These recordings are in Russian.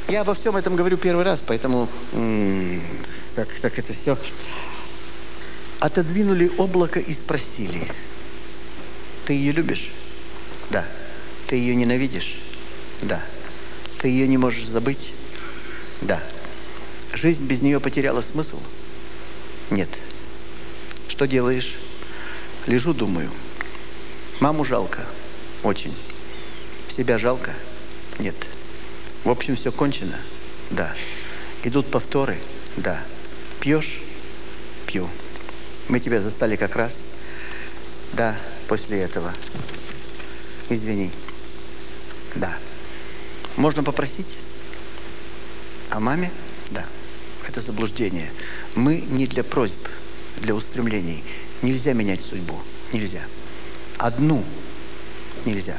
Я обо всем этом говорю первый раз, поэтому как это все. Отодвинули облако и спросили: ты ее любишь? Да. Ты ее ненавидишь? Да. Ты ее не можешь забыть? Да. Жизнь без нее потеряла смысл? Нет. Что делаешь? Лежу, думаю. Маму жалко? Очень. Себя жалко? Нет. В общем, все кончено? Да. Идут повторы? Да. Пьешь? Пью. Мы тебя застали как раз? Да, после этого. Извини. Да. Можно попросить? О маме? Да. Это заблуждение. Мы не для просьб, для устремлений. Нельзя менять судьбу. Нельзя. Одну нельзя.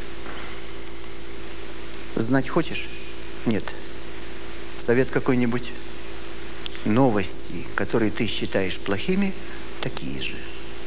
Знать хочешь? Нет. Совет какой-нибудь? Новости, которые ты считаешь плохими, такие же.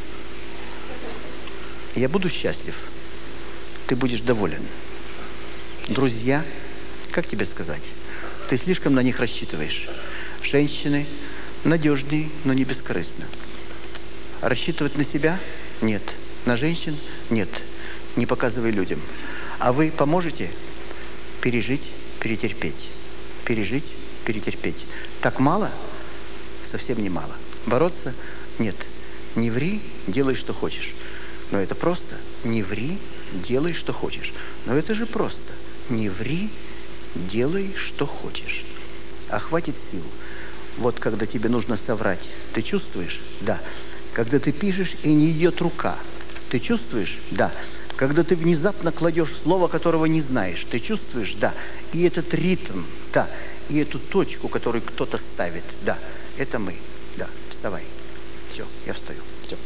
Я буду счастлив. Ты будешь доволен. Друзья, как тебе сказать? Ты слишком на них рассчитываешь. Женщины надежнее, но не бескорыстно. Рассчитывать на себя? Нет. На женщин? Нет. Не показывай людям. А вы поможете пережить, перетерпеть. Пережить, перетерпеть. Так мало? Совсем не мало. Бороться? Нет. Не ври, делай, что хочешь. Но это просто. Не ври, делай, что хочешь. Но это же просто. Не ври, делай, что хочешь. А хватит сил. Вот когда тебе нужно соврать, ты чувствуешь? Да. Когда ты пишешь, и не идет рука, ты чувствуешь? Да. Когда ты внезапно кладешь слово, которого не знаешь, ты чувствуешь? Да. И этот ритм, да. И эту точку, которую кто-то ставит, да. Это мы. Да. Вставай. Все, я встаю. Все.